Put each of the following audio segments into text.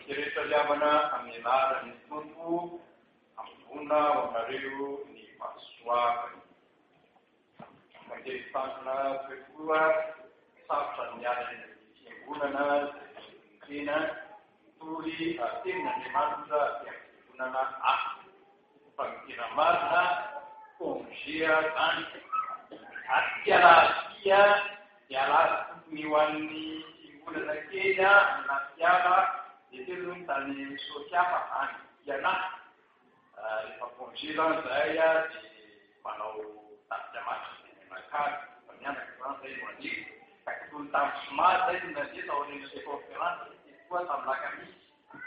Rehetra-liavana amin'ny alalan'ny Tompo ambona ho anareo ny mahasoavany. Mandeha tanjona koa sarotra miala ny fiangonana izay tena tory tenin'Andriamanitra fiangonana hafa. Fa ny tena marina konzea zany. Ary fialasia tokony ho an'ny fiangonana kely na fiala dia telo ny tany sosiafa any fianana. Rehefa konzea zany izay dia manao tafika-matrika ny menakary fa mianaka zany zay no andiry. Ka tokony tamin'ny somary zay no nandeha tao amin'ny conférence koa tamin'ny lakamisy.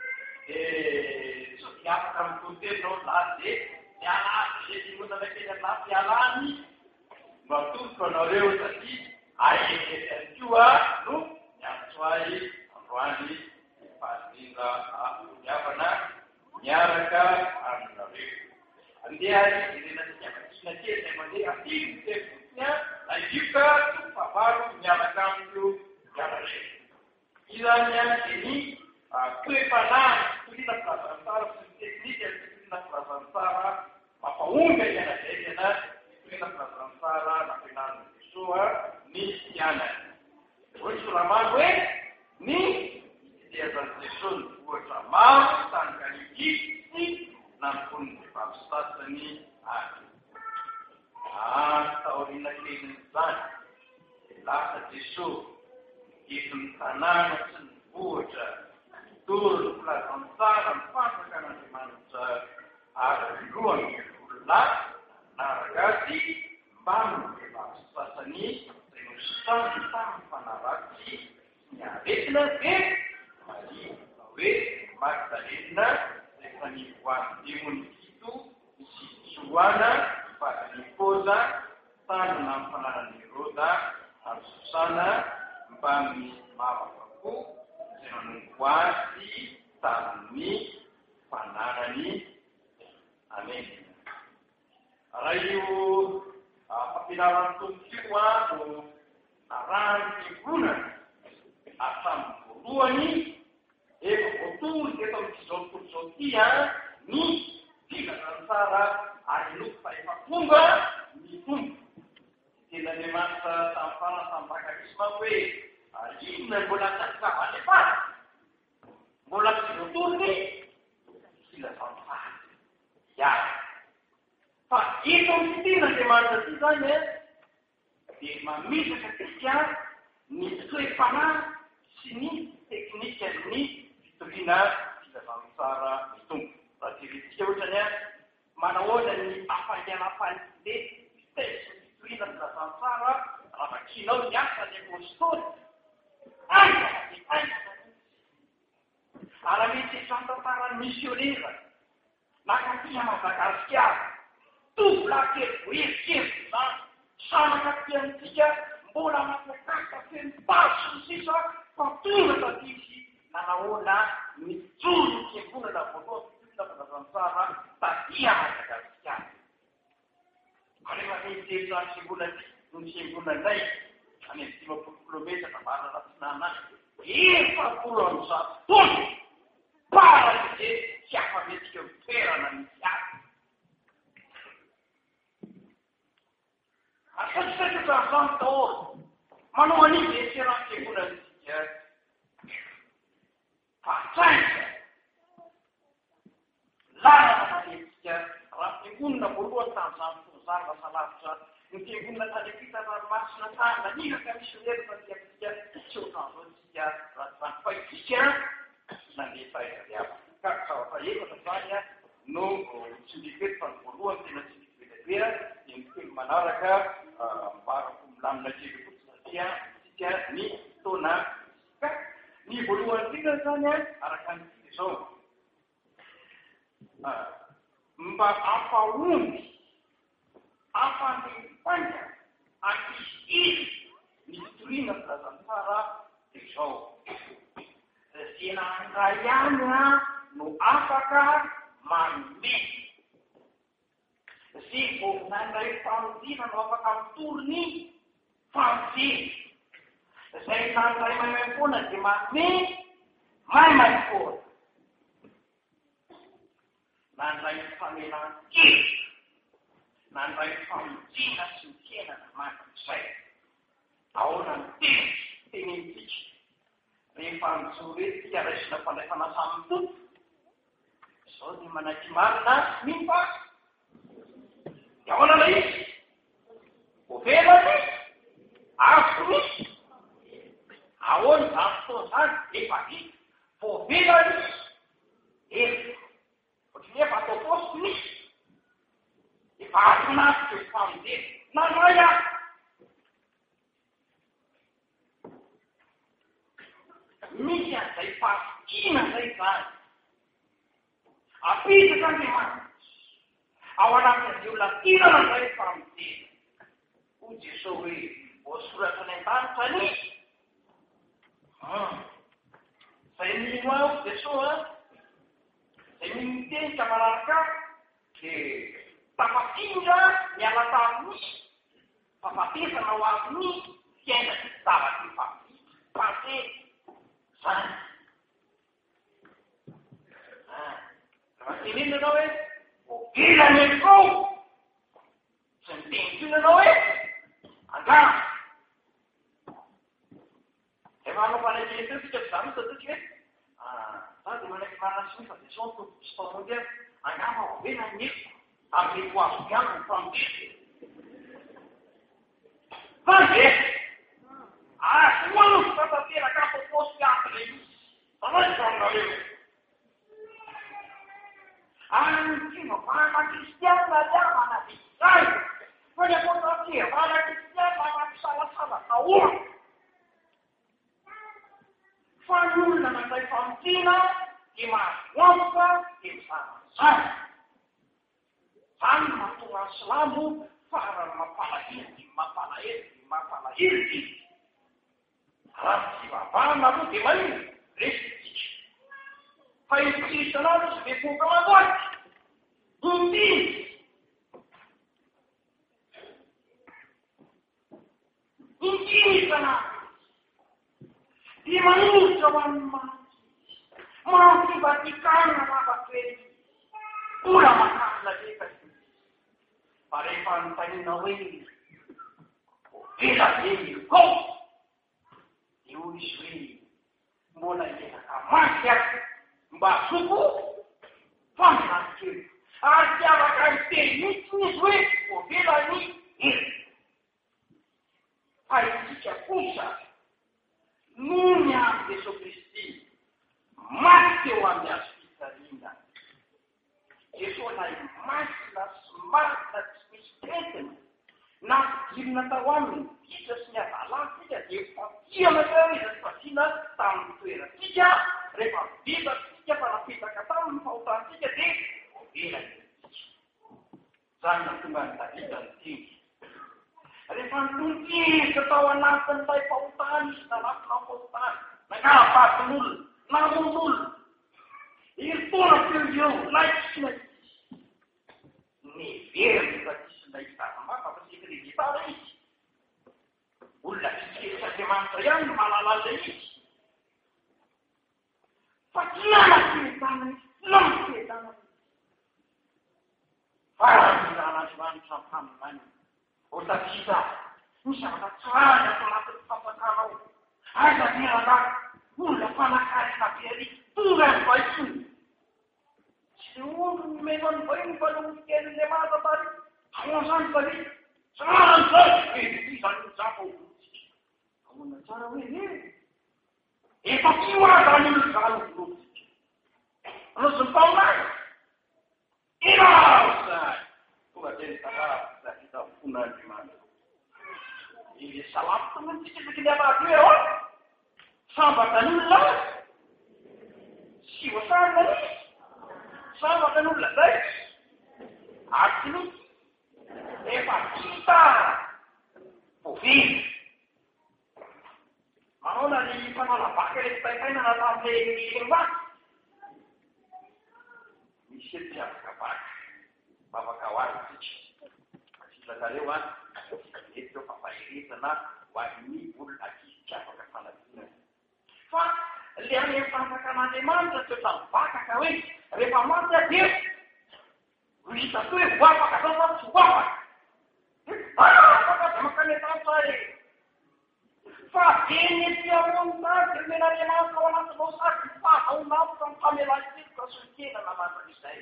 Dia sosiafaka mitotelo lahy dia fiala izay fiangonana kely ana fialany no atoloko anareo satria aekety koa no miantso ahy androany fahazina fiavana miaraka aminareo. Andeha irena fiavakina kely izay mandeha atiny tefotnya naivika tofavaro miaraka amiko miarareo. Izany dia ny toe-panahy tolina filazantsara sy ny teknika tolina filazantsara mampahonga ianadaikana tolina filazantsara nampianarana Jesoa ny fianany. Ohatry solamaro hoe ny fitiazan'i Jesoa ny vohatra maro tany Galilitsy na ny fon'ny vehivavy sasany any. Taoriana kelin'izany lasa Jesoa eton'ny tanàna sy ny vohatra toro ny filazantsara ny fasaka n'Andriamanitra ary lohany olona naraka azy mba ny vehivavy sasany izay nosany tamin'ny fanaratsy ny aretina dia Maria hoe Magdalena rehefa nivoan'ny demony fito sy Joana vadiny Kôza tanana amin'ny fananan'i Heroda ary Sosana mba ny mavavako izay nanompo azy tamin'ny fananany. Amen. Raha io fampianaran'ny Tompo no narahany fiangonana hatramin'ny voalohany efa voatory teto amin'izao tontolo izao ity ny filazantsara ary loko fa efa tonga ny Tompo. Tena Andriamanitra tamin'ny farany tamin'ny bakarisma hoe inona mbola tsakavany efa mbola tsy voatory ny filazantsara ihany. Fa ito amin'ny Andriamanitra ity zany dia mamisaka tsika ny toe-panahy sy ny teknika ny fitoriana filazantsara ny Tompo. Raha jerentsika ohatrany manahoana ny afanganafany dia fitesy fitoriana filazantsara raha vakinao ny asany apôstôly ary misy efantantarany misionera nakatia Madagasikara tovolahy kely voerikely zany sanaka tiantsika mbola matakaka feno paso ny sisa fa tonga tatisy nanahoana mijoro ny fiangonana voalohany fitoriana filazantsara tatia Madagasikara. Rehefa mitety zany fiangonanay any amin'ny 50 kilometatra marina ratsinana efapolo amby zato taona para izay tsy afa-metsika toerana misy azy. Asatsika zany daholo manao an'iny eseran'ny fiangonantsika fatsaika lalana manetsika raha fiangonana voalohany tamin'izany fotoana zany lasa lavitra ny fiangonana tany apita ranomasina tany naniraka misionera tatiatsika tsy ohatran'izao tsika raha zany fa itsika nandeha fahaiza-riavana. Ka zavatra efatra zany no tsy mifety fa ny voalohany tena tsy mifety dia ny telo manaraka mbarako milamina kely fotsy satria tsika ny fotoana ka ny voalohany tsika zany araka ny tia izao mba ampahomby ampandipanga ankizy ny fitoriana filazantsara dia izao tena andray ihany no afaka manome sy vovinandray fanodina no afaka mitory ny fanodina izay nandray maimay foana dia manome maimay foana nandray ny famelan-kely, nandray ny famonjena sy ny tenana mandrakizay. Ahoana ny tenintsika rehefa mijoro eto tia raisina fandraisana samy tompo. Izao ny manaiky marina mimpa. Dia ahoana ilay izy? Vovelany, afo misy. Ahoana izany fotoana izany efa vita. Vovelany efa. Ohatrany efa atao posto misy. Efa afinafika eo famonjena. Nandray aho. Misy an'izay fahafikina izay zany. Apitaka Andriamanitra ao anatin'izay olona tinana izay famonjena. Hoy Jesosy hoe voasoratra any an-danitra any. Izay mino aho Jesosy izay mino ka manaraka dia tafafindra miala tamin'ny fahafatesana ho amin'ny fiaina sy zavatra fampasety zany. Tenenina anao hoe vovelany eto sy ny tenitsina anao hoe angano. Efa anao fanekeny tsika zany satria hoe dia manaiky marina sy fa dia sao tompo sy mpamonjy azy angano vovelany eto amin'ny ho azo miano ny famonjena. Fa dia asoano fatateraka apoposty ampy izy. Sanay zanareo. Ana kristiana dia manavizay. Fa ny apotatia, ana kristiana mampisalasala taola. Fa ny olona mandray famonjena dia mahazoantoka dia misalasala. Zany mahatonga ny silamo farany mampalahelo. Raha tsy vavahana aloha dia manino resitsika. Fa io Kristy anao sy bevoka mangoaty. Intiny san'andro. Dia manolotra ho an'ny maty. Mampivatikana lava-toerana. Ola makana rehefa izy. Fa rehefa anontaniana hoe vovelany koa. Io izy hoe mbola hiezaka maty aho mba soko faminanykely. Ary tsy afaka mitehinitsiny izy hoe vovelany eto. Fa isika kosa noho ny amin' Jesosy Kristy maty teo amin'ny azo fitariana. Jesosy na masina sy marina tsy misy kretiny na fidirina tao aminy titra sy ny azalansika dia efa tiana teo izy sy fasiana tamin'ny toeratsika rehefa vitatsika fa napetaka tamin'ny fahotantsika dia vovelany zany natonga ny Davida nyteny. Rehefa nitontisa tao anatin'ilay fahotany izy nanapina fahotany nangapatin'olona namon'olona irtona teo eo laikisina neveriny ratisina izaramafa fa sekretara izy. Olona fitsikery Andriamanitra ihany no mahalala izy. Fa tsy nanaketana izy, namiketana izy. Faramilana Andriamanitra mpaminany. O Davida, misy zavatra tsara ato anatin'ny fampantarao. Aiza miaraka olona mpanan-karena be ary tonga ny vahiny. Tsy olo ny mena ny vahiny fa no kelin'le mazatary. Amon'izany vahiny. Tsara n'izay. Izany zapa olotsika. Ahoana tsara hoe efa tsy hoazany olona olotsika. Anao sy mpaonay. Zay. Tonga dia ny Davida fon'Andriamanitra. Ile salafo tonga ny tsiketsiky ny anaty eo. Sambaka n'olona. Sy voasarina izy. Sambaka n'olona zay. Aty misy. Efa vita. Vovely. Manao ny fanalavaka rehefa taitaina natamin'ilay maty. Misy eto afaka baka. Bavaka ho azy tsika. Asilakareo eto fampahirizana ho an'ny olona akisy afaka fanadinana. Fa le any fantakan'Andriamanitra tsy ohatrany vakaka hoe rehefa maty dia vita tu hoe voapaka zao fa tsy voapaka. Afaka dia makany an-tany fa eny ety amony tany dia menarianasa ao anatinao sady fahaonafika ny famelan-keloka solokena namazana izay.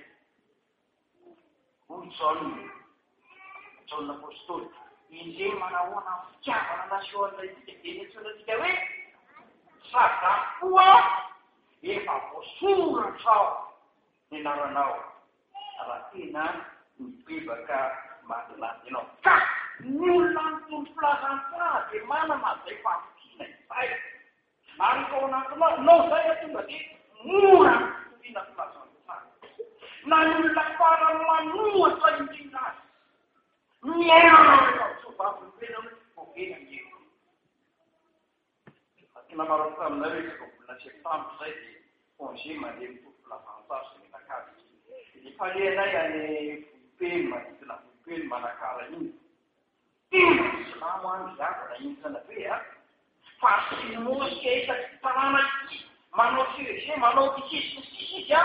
Hoy Jaona apôstôly, indray manahoana fitiavana nasioan'ilay tika dia netsonantsika hoe sadakoa efa voasoratra ao ny anaranao raha tena mibebaka mahalandy ianao. Ka ny olona mitolo filazantsara dia manana zay fampikina izay. Ary fa ao anatinao nao zay tonga dia mora fitoviana filazantsara. Na ny olona farany manohatra indrindra azy miaina tsovavy vovena mieko. Tena maro taminareo isaka volana septambra zay dia congé mandeha mitolo filazantsara sy menakavy. Efa lehanay any vohipely manodidina vohipely manakara iny. Tena silamo any zavana insana be a. Fa sy mosika isaky tanàna ity manao CEG manao tisisy izy a.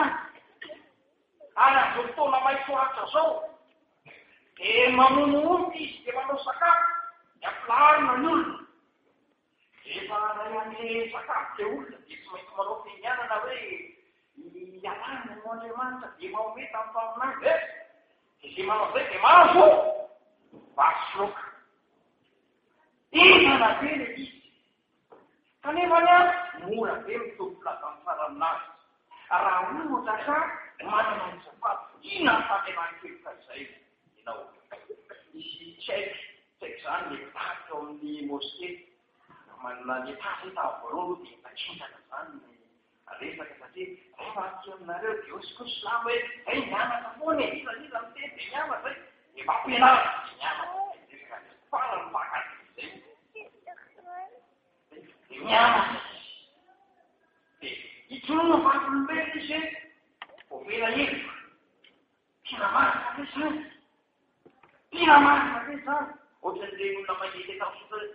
Ary am'izao fotoana maitsoatra zao dia mamonomono izy dia manao sakafo dia ampilarina ny olona. Efa ray an'le sakafo le olona dia tsy maintsy manao fihinanana hoe ialana no Andriamanitra dia maomety amin'ny faminangy e. Dia zay manao zay dia mahazo vasoka. Entana be le izy. Kanefa ny mora be mitovy filazantsara aminazy. Raha ohatra ka manana ny safato ina famelan-keloka izay ianao. Misy tsaiky zany le taky ao amin'ny moské. Manana ny tasy tavoalohany dia mitakindrana zany resaka satria rehefa aty aminareo dia osiko silamo hoe ay mianatra foana e iza miteny dia miana zay dia mampianarana dia mianatra farany pakady izay dia mianatra dia itsonono vakyolombelona izy ovela heloka tena marina ve zany tena marina ve zany ohatran'le olona mandeha tamin'izay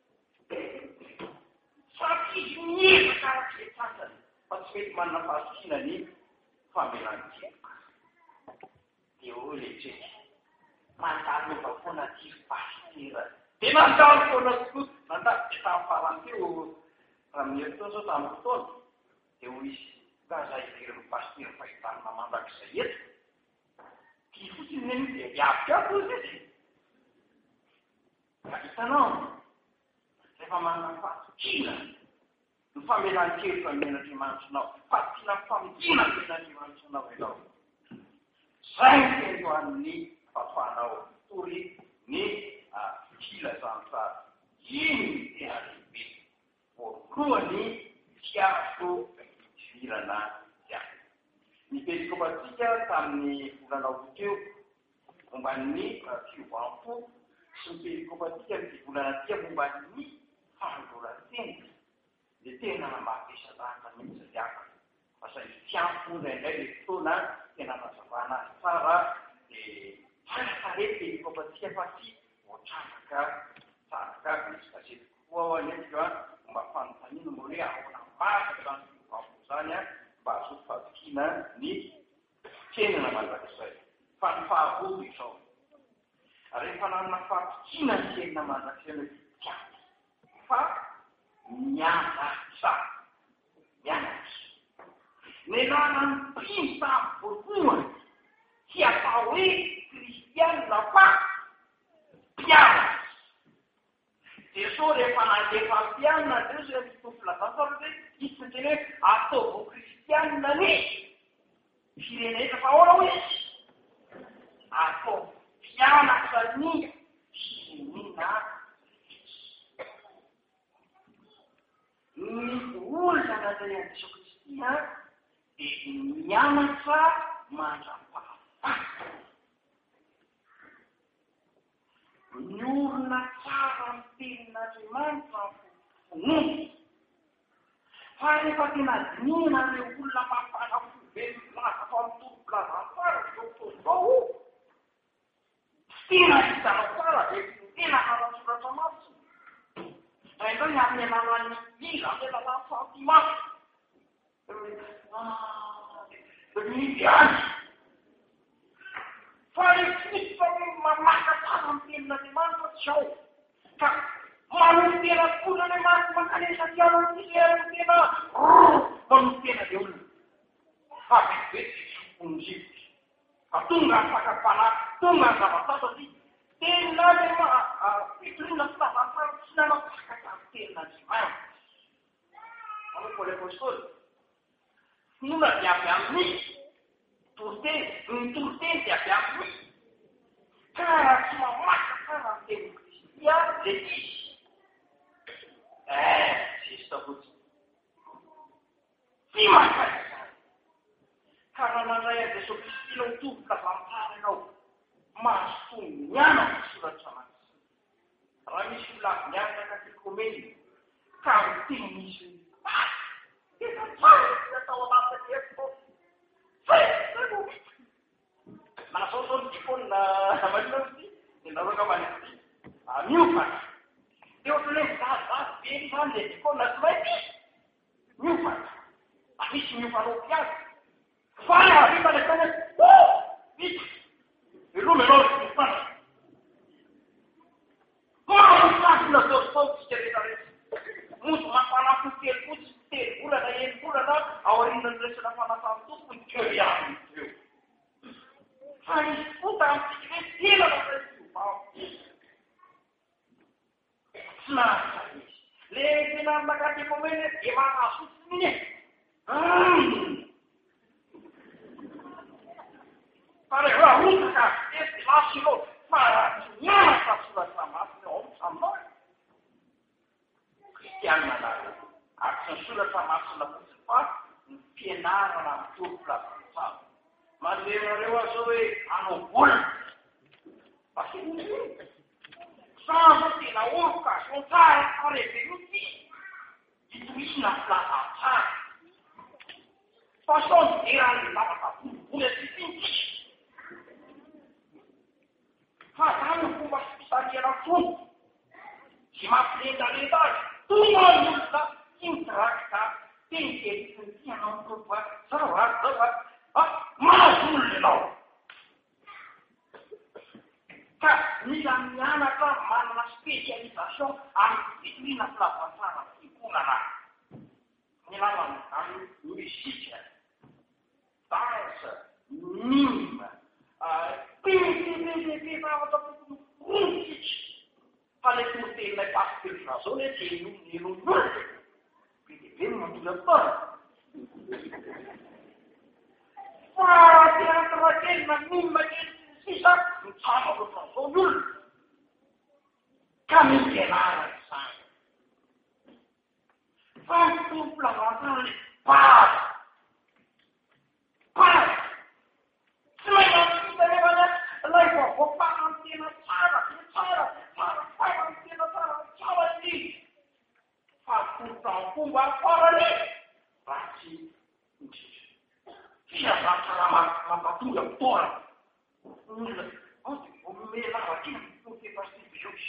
satria miezaka arak'izay tantany fa tsy mety manana fahasikina ny famelan-keloka. Dia hoy le tseky mandalo efa foana ty pasitera dia mandalo foana tokoa mandalo dia tamin'ny farany teo raha mieritoa zao tamin'ny fotoana dia hoy izy gaza ivery ny pasitera fahitanina mandrak'izay eto tia fotsiny ny dia miafikafo izy ka hitanao rehefa manana fahasikina ny famelan-keloka men'Andriamanitranao fa tiana famidina men'Andriamanitranao ianao. Zay ny tendo amin'ny fahafanao tory ny filazantsara. Iny ny tena lehibe voalohany fiaro idirana iany. Nipetrikopatsika tamin'ny volana août momba ny fiovam-po sy nipetrikopatsika ny volana tia momba ny fandroran-tena. Dia tena mampiasa-dahaka mihitsy ziaka. Fa zay tiampo indraindray le fotoana tena mazavana azy tsara dia tsaratsarety petrikopatsika fa tsy voatranaka tsaraka misy gazety kokoa ao anetika mba fanontaniana mba hoe ahoana marika zany fiovam-po zany a mba azo fahasikina ny tenana mandrakizay. Fa ny faharoa izao rehefa nanana fahasikina ny tenana mandrakizay hoe tiampo fa mianatra nenana ny prinsa voalohany tsy atao hoe kristianina fa mpianatra. Dia so rehefa nandefa mpianina reo zay mitofy filazantsara hoe izy teny hoe ataovao kristianina ny firenena fa ahoana hoe atao mpianatra ny firenena. Ny olona zay andesako tsika dia mianatra mandram-pahafatana. Ny olona tsara ny tenin'Andriamanitra fonony. Fa rehefa tena dinihana ireo olona mafana fobe milaza fa mitolo filazantsara zao fotoana zao tena hitanao tsara dia tena haratsoratra mafy. Raindray ny amin'ny alalan'ny mila amin'ny alalan'ny sentimaty. Midy azy. fa rehefa mamaka tsara amin'ny tenin'Andriamanitra tsy ao ka manomtena tokoa n'Andriamanitra mankalesatiana ny tena manomtena le olona fa vetivety soponzivotra fa tonga ny fakapana tonga ny zavatsatsaty tena le fitorina fitavasara tsy nanapakatra amin'ny tenin'Andriamanitra manoko le apôstôly finoana dia avy amin'ny toroteny ny toroteny dia avy amin'ny ka raha tsy mamaka tsara ny teny Kristy le izy sista fotsiny tsy makany tsara ka raha nandray an'i Jesosy Kristy ilao mitovy tazantsara ianao mahasoa miana ny soratra masina raha misy olona avy mianaka tikomeny ka miteny misy tena tsara atao anatin'ny efo manasao ny dikona maninoty nareo ka manety miofana eo ohatrany hoe zazazy be zany le dikona tsy mainty miofana misy miofanao piazy fa avita le tany vita veloma ianao sy miofana marotasina zaotsika rehetrarehetra mozo mampanafo telo fotsy telo volana eny volana ao aorianany resana fanasany tompony keo ihany eo fa misy fota amintsika hoe tena nasaivao tsy nahasa izy le tena nakatekomeny de mahasotsiny iny fa rehefa rotaka esy lasy ianao fa raha tsy mianatra soratra masina ao aminao kristianina nara ary tsy ny soratra masina fotsiny fa ny mpianarana mitovy lavantsara mandehanareo azy zao hoe anao volana fa sambo tena oloka so tsara fareveloty hitoisina filaza tsara fa sao niderany lavaka boliboly atsipinty fa zany ny fomba fisariana fony sy mampilendalenda azy tonga ny olona tsy midirakita teny kelisiny ty anao mitopa zao mahazolo ianao ka mila mianatra manana spécialisation amin'ny fitorina filavantsara fikonana milamana amin'ny musika danse mime PPPP zavatra tokony ronitsika fa le totenilay pasitelyra zao le enon'olona PPP no mantoly ataona fa teatra kely na mime kely sisa mitsara loatra zao ny olona ka mikenara izany fa nytompolavantara le base tsy mainantsitaneana lay vavoapara ny tena tsara tsara ny tena tsara izy fa pourtant fomba farany ratsy indrindra fiazantsara mampatonga fotoana olona omelavakina mifefasibiosy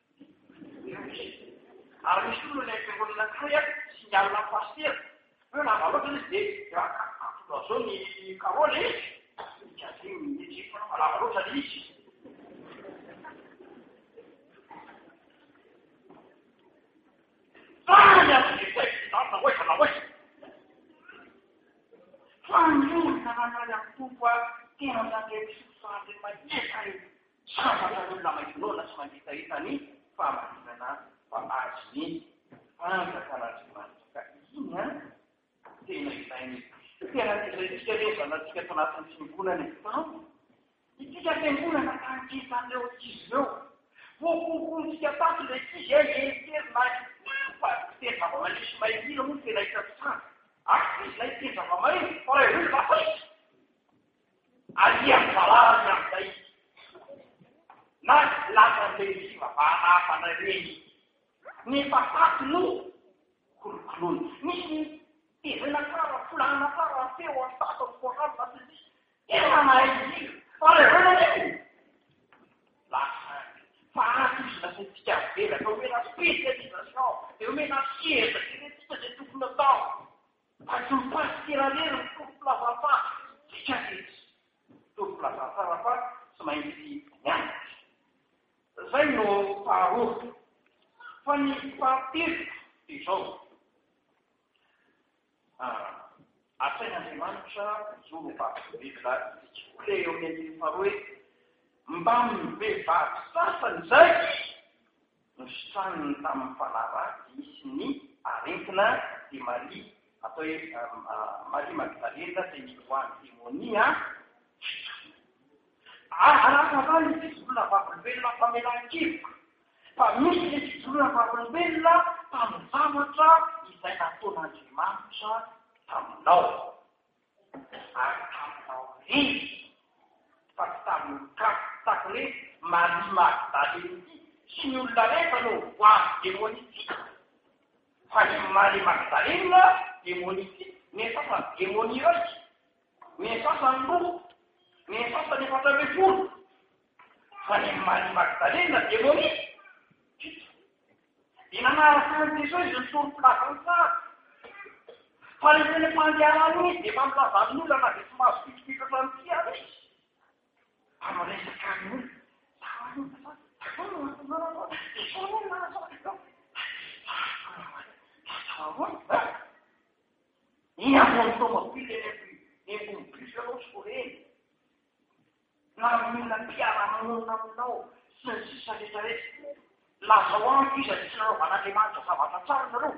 ary misy olona le fiangonana kay sy mialina paster hoe lava loatra izy de rakakatolo zao ny karole izy ikaziny lava loatra le izy fany azydesaina oesana oesa fa ny olona nanay amin'ny tompo a tena zany misosande mahiaka sambatra olona mahinona sy mandritahitany famarinana fa azy ny fanjakanaandriamanitra ka iny a tena ilainy tena izay rezana tsika to anatin'ny fiangonana etao itsika fiangonana tankisandreo izy reo vokokontsika tato le izy ekerina fa teny zava-manisy mahirina moa tena hitatsara izy lay teny zava-mariny fa raha hoe lasa izy aliany valarany amin'izay na lasan'le vivavahana reny nefa tato kolokolony misy tezena tsara folana tsara feo asato fohanina sy tena mahay fa rehefa neny lasa fa ato izy lasaitsika vela fa omena spécialisation de omena sieza iretsika zay tokony atao fa tsy mipasiterarery ny tompo lavantara tsika rehetra tompo lavantara fa tsy maintsy mianatra. Zay no faharoa. Fa ny fahatelo izao. Asain'Andriamanitra zoro vavenila le eo amin'ny faharoa hoe mba mivehivavy sasany zay no sitrahany tamin'ny fanaraty misy ny aretina de Maria atao hoe Maria Magdalena zay nivoahany demonia. Anataka ny fijorona vavolombelona famelan-keloka. Fa misy ny fijorona vavolombelona tamin'ny zavatra izay nataon'Andriamanitra taminao. Ary taminao rery. Fa tsy tamin'ny tako hoe Maria Magdalena sy ny olona rehetra no voahany demonia. Fa ny Maria Magdalena demonia. Ny sasany demonia raiky. Ny sasany roa. Ny sasany efatra ambin'ny folo. Fa ny Maria Magdalena demonia. Inanaraka ny Jesosy ny soro-pilazany tsara. Fa ny teny fandehanany izy dia mampilaza amin'olona na dia tsy mahazo pitipitatra ny tiana izy. Fa miresaka amin'olona. Iny ambony tomobily embony bus anao sy foreny. Na olona mpiara-monina aminao sy ny sisa rehetrarehetra. Lazao amiko izy tsy nanaovan'Andriamanitra zavatra tsara nareo.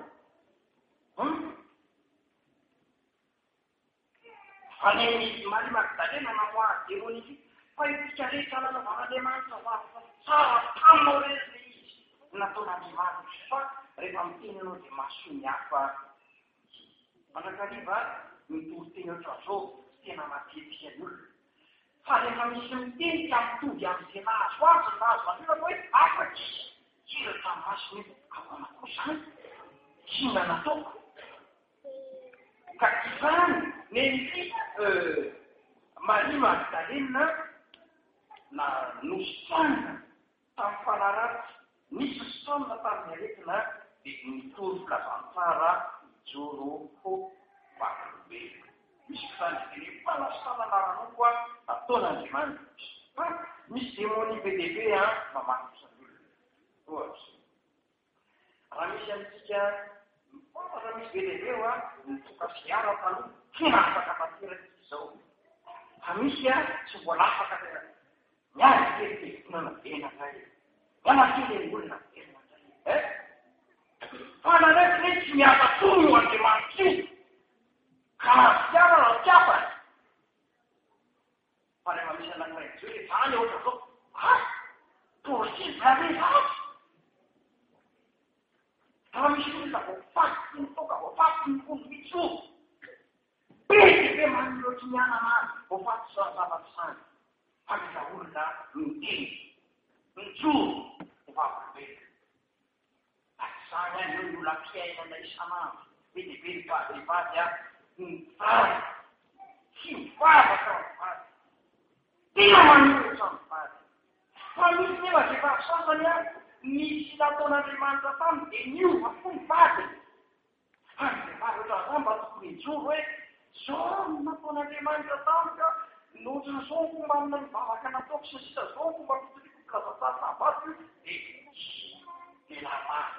Fa ny Maria Magdalena namoahany demonia. Fa itsika rehetra nanaovan'Andriamanitra zavatra tsara taminao rehetra izy nataon'Andriamanitra. Fa rehefa mitenanao dia mahasoa ny hafa. Manakariva mitory-teny oatra zao tena matetika ny olona. Fa rehefa misy miteny ka mitovy amin'izay nahazo azy nahazo manolana hoe afaky. Kiratra masony ahoana koa zany. Kina nataoko. Ka izany neny Maria Magdalena na nositranina tamin'ny fanaraty. Nisy nositranina tamin'ny aretina dia nitory filazantsara joro ho vavolombelona. Misy fitandrikany fanasana naranao koa ataon'Andriamanitra. Fa misy demonia be dia be mamakitra ny olona. Ohatra. Raha misy antsika raha misy be dia be nitoka fiara taloha tena afaka tanteraka izao. Fa misy tsy mbola afaka miary kely nana benaka io. Miana kely olona benaka io. Fa nanaiky tsy miasa tono Andriamanitra io. Ka fiara raha tiapany. Fa rehefa misy anankiray hoe zany ohatra zao. Torsy zany zany. Raha misy olona voafaty ny toka, voafaty ny folo mitso. Be maniloatra miana many, voafaty sa zavatsy sany. Fa misy olona miteny, mijoro, vavolombelona. Zany any eo ny olona mpiainana isanandro. Be dia be mivady mivady. Tsy mivavaka mivady. Tena maniloatra mivady. Fa misy nefa vehivavy sasany misy nataon'Andriamanitra taminy dia niova fo ny vadiny. Fa ny vehivavy ohatran'izany mba tokony hijoro hoe zao no nataon'Andriamanitra taminy ka nohatra zao ny fomba amina mivavaka nataoko sy sisa zao ny fomba fitoriko filazantsara sabato dia lamana.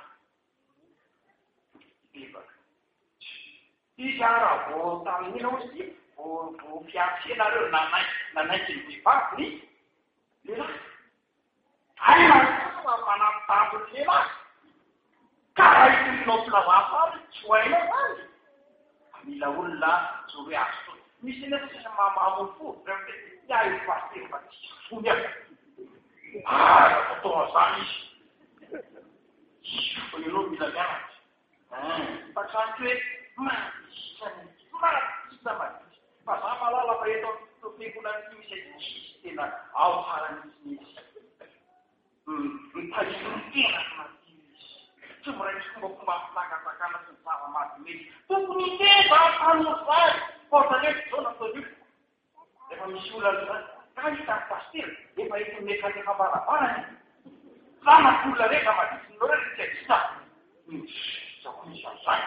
Bebaka. Izy raha vao tamin'ina ozy vao fiatsena nanaiky ny vehivavy ny lehilahy. Aina manampitambo ny lehilahy. Karaha itorinao filazantsara tsy ho hainao zany. Mila olona zoro hoe azo. Misy nefa sisa mamono fo. Ia io pasteur fa tsy fony aho. Atao zany izy. Fa ianao mila mianatra. Fa trano hoe madisa. Fa za malala fa eto fiangonana misy tsisy tena ao tsara misy. Mitazona ny tena tsy miraisy fomba fitsangatsakana sy ny zava-mahadomely. Tokony teza tanozay. Fortaleza zao natao io. Rehefa misy olona zany. Ka hitan'ny pasteur. Efa eto mekanefa barabarany. Za olona rehetra maditsinao rehetra tsy agisà. Zao misy an'izany.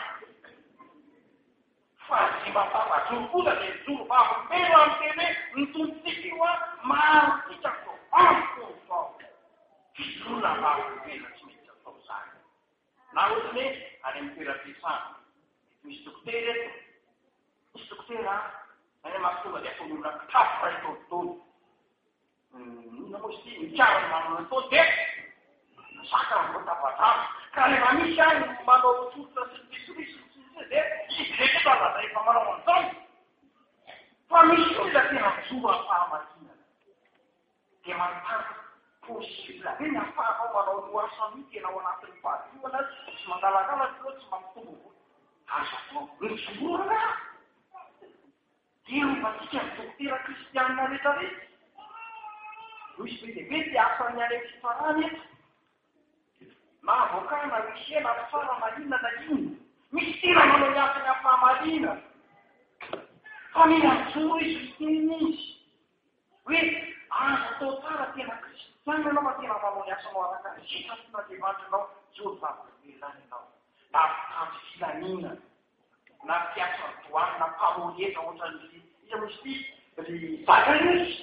Fa tsy mba tapajoro kosa dia mijoro vavolombelona amin'ny teny hoe nitontsika io maro tikako. Fitrona mavovela tsy mety atao zany. Na ohatry hoe any amin'ny toeram-piasana misy dokotera eto. Misy dokotera any mahatonga dia ataon'olona kitafo ray taotolo. Ina moa sy mikarany manana tao dia saka voatavatava. Ka rehefa misy any manao tsoritra sy misirisy dia izy rehefa efa manao an'izany. Fa misy olona tena mijoro am-pahamatina. Dia manontany posibla hoe ny ahafahanao manao no asa ny tena ao anatin'ny fahadiovana tsy mangalagala tsy mampitombo asa atao mijorona. Dia rehefatsika ny dokotera kristianina rehetrarehetra. Misy be dia be dia asany any amin'ny fifarany eto. Na avokana misy ena tsara na inona na inona. Misy tena manao ny asany amin'ny fahamarina. Fa mila mijoro izy teny izy. Hoe azo atao tsara tena kristianina ianao fa tena manao ny asanao araka ny sitrasina Andriamanitrao joro vavilany ianao. Na tanjy filanina. Na piasa ny doany na mpamoretra ohatran'ny iza misy ry Zakariasy.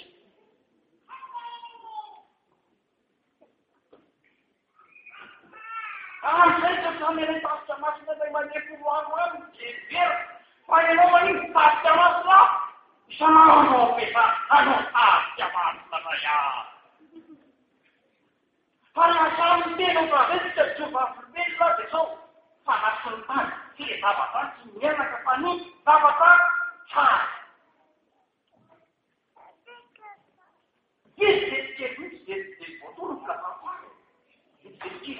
Izay tsy samele tafika masina ilay manefo roano any vera. Fa ianao manino tafika masina isan'andro ampiasana anao tafika masina ray. Fa raha samy tena otravetika jovavolombelona dia zao fanasy ny tany tsy zavatra tsy mianaka fa ny zavatra tsara. Vetivety mihitsy vetivety voatolo ny filafantsara. Vetivety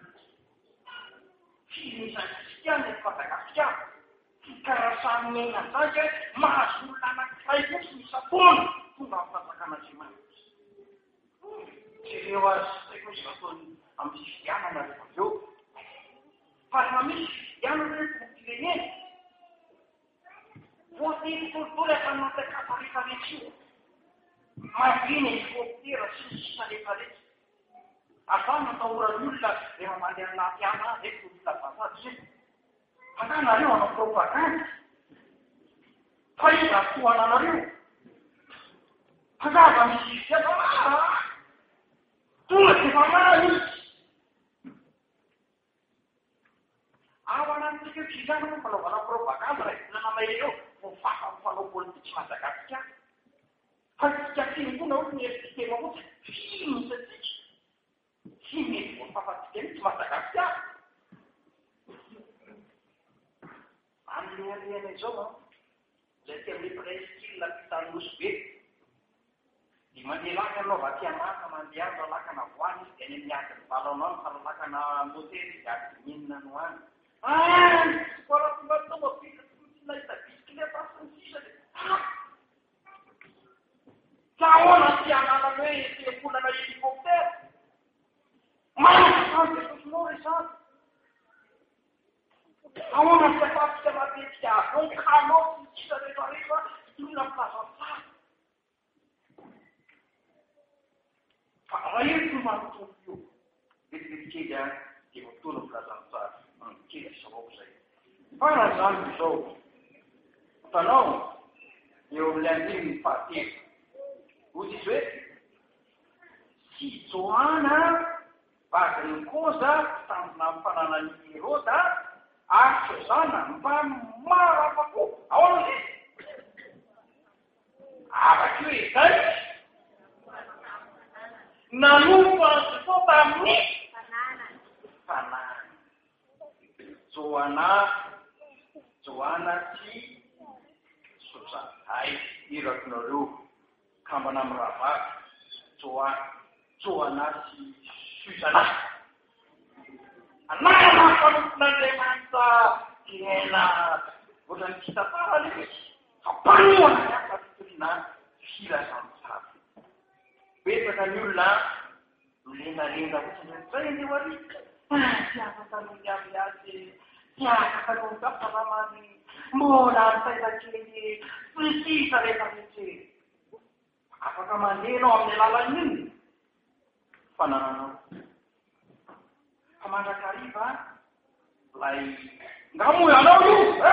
finisany kristiana eto Madagasikara. Fikarasan'ny mena zaka mahazo olona anankiray fotsiny isapona tonga amin'ny fanjakan'Andriamanitra. Ireo azy saiko izy ataony amin'ny fifidianana rehefa avy eo. Fa rehefa misy fifidianana rehefa firenena. Voatery tolotolo efa natakata rehetrarehetra io. Mavina izy dokotera sy ny sisa rehetrarehetra. Afahana atahoran'ny olona rehefa mandeha anaty ana rehefa olona vavady zay. Anareo anao propaganda. Fa izy atoana anareo. Fangava misy fiasamara. Tonga dia efa mara izy. Ao anatin'ireo kizana no fanaovana propaganda raha volana mahery eo vao fafa fanao politika Madagasikara. Fa tsika fimbona ohatry ny eritema ohatsy fimisy atsika. Tsy mety voafafatsika mihitsy Madagasikara. Alehalehana izao izay tia amin'ny presqu'île Pitanoso be. Dia mandeha laka ianao vaty amaka mandeha andro lakana voany izy dia any amin'ny adiny valonao fa lakana motera izy adiny inona no any. Koa tonga tomobila tsy nahita bisikileta sy ny sisa dia ka ahoana ty ananany hoe fiamponana helikoptera. Manana sany dia tosinao resany. Ahoana tsy afatsika matetika avy eo kanao sy tsisa rehetrarehetra olona mpilazantsara. Fa raha io no manotompo io. Vetivety kely dia voatoana filazantsara. Kely izao izay. Fa raha zany izao. Hitanao eo amin'ny andimy fahatelo. Ozy izy hoe sy Joana vadiny koza tanjona ampanana ny Heroda ary Jozana mba maro afako. Ahoana izy? Avakio izay nanompo azy fo tamin'ny fanana. Joana sy Jozana. Ay, irakinareo kambana amin'ny rahavavy. Joana sy Suzana. Anarana mpanompon'Andriamanitra tena ohatran'ny tsy tantara ilay izy. Fa mpanoana ny asa fitoriana filazantsara. Betsaka ny olona milendalenda ohatrany zay andeha arika. Tsy afaka nony amin'ny azy. Tsy afaka nony kafaramany. Mbola nitaizakely sisa rehetrarehetra. Afaka mandeha anao amin'ny alalan'iny. Fa nananao. Fa mandrakariva lay ngamoy anao io.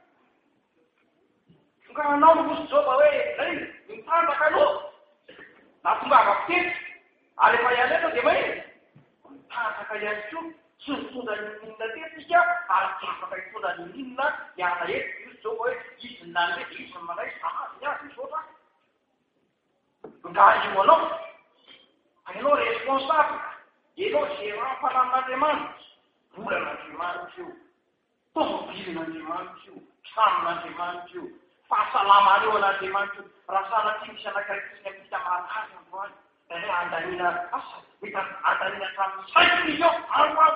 Nga anao no mosy joba hoe zay mitandaka anao. na tonga avakotety ary efa ihany eto dia hoe mitasaka ihany koa tsy mitondra ny inona tetika ary tsy afaka hitondra ny inona hiana eto io zao hoe izy nany hoe izy ny manay sahazy azy misaotra nga io anao ianao responsable ianao gérant fanaman'Andriamanitra volan'Andriamanitra io tomobilin'Andriamanitra io tranon'Andriamanitra io fahasalamana eo an'Andriamanitra io raha sanatria misy anankiray tsiny amintsika malaza androany hoe andaniana asa mita andaniana hatramin'ny 5 millions androany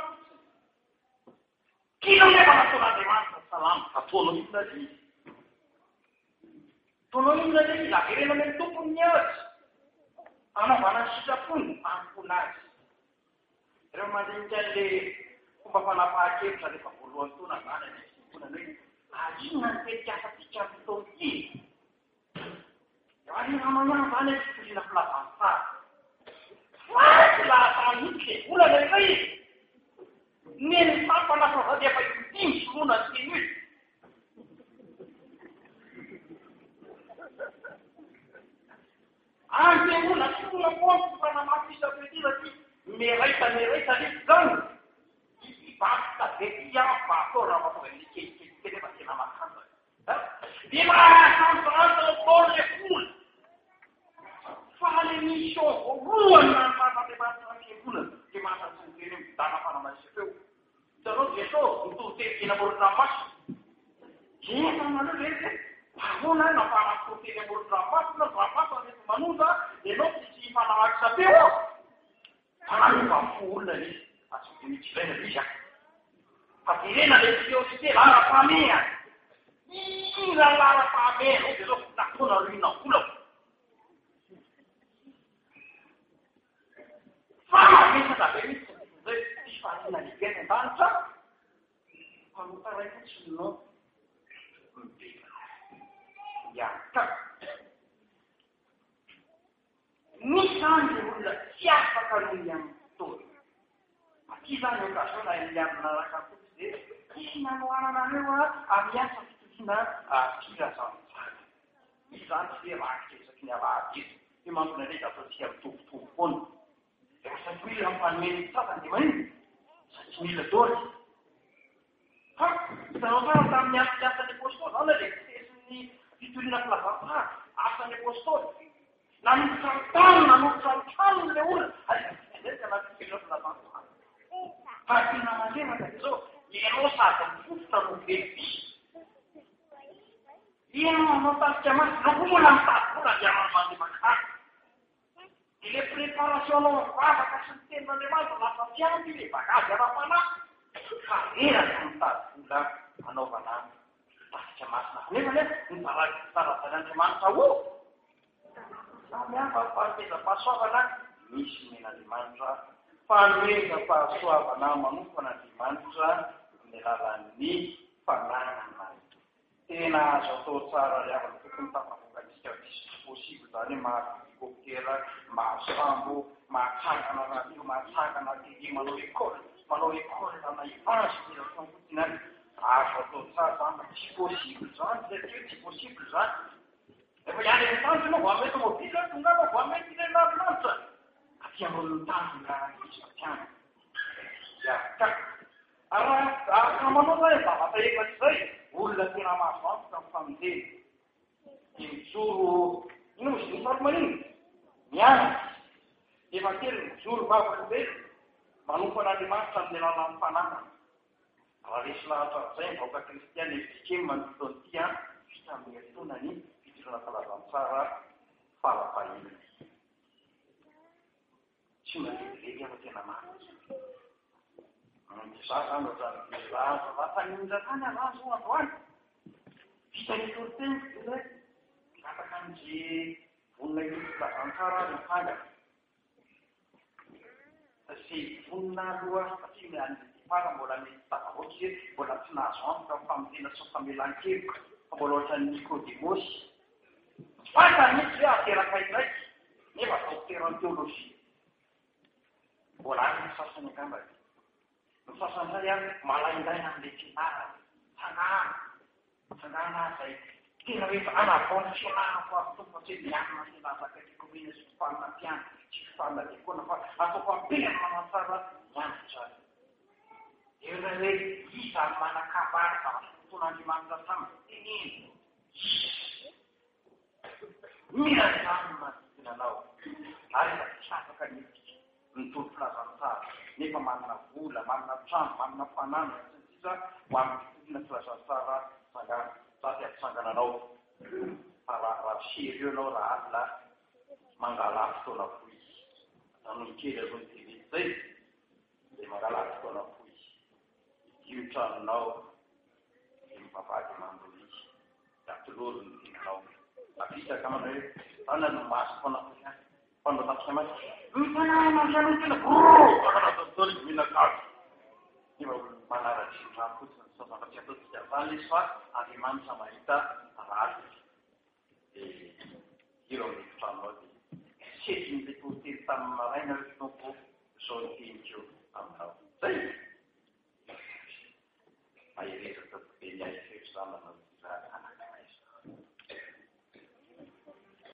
kino nefa nataon'Andriamanitra salama ataonao inona le izy ataonao inona le izy averenana amin'ny tompony ny azy anaovana ny sitrapony ampona azy ireo mandinika an'le fomba fanapahan-kevitra rehefa voalohany taona zany ana hoe inona ny tetikasa tika fotoana ity eo any ramanyany zany hoe fitoriana filazany tsara faty lasa mitry volana iray neny sampana fazady efa itimy solona ny teny hoe antemona solona foa fofana mafisa petira ty meraita le zany ibaka vety afa atao raha matonga ny kelikely efa tena makanja dia mahasanjanta tao le fola fa le mission voalohany nanfan'Andriamanitra fiangonana dia mahasantsy ny teny midana fanamanisy feo hitanao dia sao mitoriteny amoron-dranomasina efa nareo rehetra ahoana nafaratoriteny amoron-dranomasina ranomasina rehefa manonja ianao tsy fanahakisa-peo fananova fo olona izy atsody mitsilaina izy fa direna le priorité lara-pameha ina lara-pameha no dia zao natona rina volako fa mesaka be misy zay tsy fanina ligana an-danitra fanotaraiko tsy no mibeka iaka misy zany le olona tsy afaka noho ihany fotoana aty zany occasion na ianaraka kotsy dia nanoanana reo amiasa fitoriana filazantsara izy zany tsy le rakitra isaky ny avahady eto io mampona ndray atao tsy mitovitovy foana efa tsy mila mifanomeny sasany dia manino tsy mila doly fa hitanao tsara tamin'ny asan'ny apôstôly zany le tesin'ny fitoriana filazantsara asan'ny apôstôly nanolotra ny tano nanolotra ny tano le olona aeka anaty fitoriana filazantsara fa tena manderaka dia zao ianao sady mifofotra no velivy ianao matasika masy loko mola mitady dia mandemakany dia le préparationnao mivavaka sy ny tenin'Andriamanitra lasa fiampy le bagazy ara-panahy fa reraka mitady vola anaovana tasika masina nefa nitarazan'Andriamanitra samy hafa fahateza-pahasoavana misy men'Andriamanitra fanomeza fahasoavana manofanaandriamanitra ny lalan'ny fananana tena azo atao tsara riavana tokony tafavokatsika disy possible zany mahelicoptera mahasambo mahatsangana radio mahatsangana tv manao école na ivange mila fotsiny any azo atao tsara zany disy possible zany satria tsy possible zany efa ihany etanty anao voamety tomobile tonga anao voamety iren'Andriamanitra aty ambon'ny tany raha isytiana iaka raha manao zay zavatra efatra izay olona tena mahavantoka amin'ny famindeny dia mijoro ino izy misato manino mianatra efa kely mijoro vavolombelo manompan'Andriamanitra amin'ny alalan'ny fananana raha resy lahatra zay ny vahoaka kristiana eftikemy manolotony ty vita amin'ny herintaona ny fidirana falazantsara falapahina tsy malediledy afa tena maritra za zany ohatrany vatanindra tany alazo androany vita ny toriteny zay lataka am'ze vonina io filazantsara azy mitangana sy vonina aloha satria mian'nyfara mbola mety tafavoaky izy mbola tsy nahazo antoka famidena sy famelan-kely fa mbola ohatrany Nicodémosy fantany mitsy hoe ateraka idraiky nefa docteurany théologie mbola any ny sasany angambany ny sasany zay malaindaina amin'le fianarana tsanana zay tena hoe anavaon'ny fianarana fa tompo tsy mianana fianarana akaiky mihina sy fanampiana tsy fanadekona fa ataoko ampehana manatsara mianatra eo na hoe iza manakambara fa fotoan'Andriamanitra taminy teneny mila zany manodidina anao ary efa tsy afaka nitolo filazantsara nefa manana vola manana trano manana fananana sisa ho amin'ny fitolona filazantsara sangana sady ampitsangana anao fa raha sery eo anao raha alina mangala fotoana foy nanokely aloha ny tv zay dia mangala fotoana foy io tranonao dia mivavady mandolo izy datoloro ny tinanao apisaka mana hoe ana no maso fanafoy fanao tapika maso fananasanotena fananadotory minakazo nefa manaratsy rano fotsiny safantatsy atao tsy azany izy fa Andriamanitra mahita ratsy dia iro amin'ny tranonao dia sesin'ilay hotely tamin'ny maraina hoe tompo zao ny teniko aminao zay maherezaka be ny aifeto zany manao izany